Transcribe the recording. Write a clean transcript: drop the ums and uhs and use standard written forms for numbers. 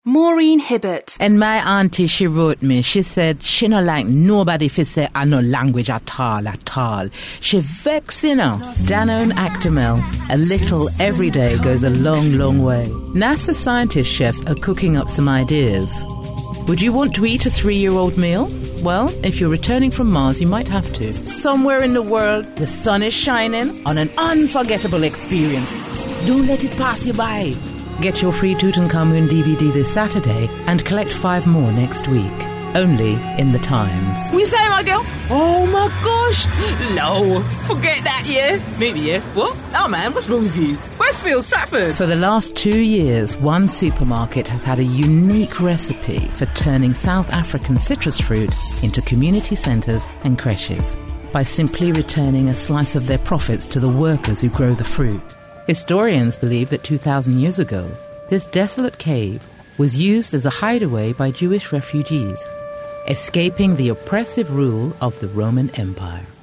Maureen Hibbert. And my auntie, she wrote me, she said she no like nobody fi say I no language at all. She vex, you know. Danone Actimel. A little every day goes a long, long way. NASA scientist chefs are cooking up some ideas. Would you want to eat a 3-year-old meal? Well, if you're returning from Mars, you might have to. Somewhere in the world, the sun is shining on an unforgettable experience. Don't let it pass you by. Get your free Tutankhamun DVD this Saturday and collect 5 more next week. Only in the Times. We say, my girl? Oh my gosh. No, forget that, yeah? Maybe, yeah? What? Oh man, what's wrong with you? Westfield, Stratford. For the last 2 years, one supermarket has had a unique recipe for turning South African citrus fruit into community centres and creches by simply returning a slice of their profits to the workers who grow the fruit. Historians believe that 2,000 years ago, this desolate cave was used as a hideaway by Jewish refugees, escaping the oppressive rule of the Roman Empire.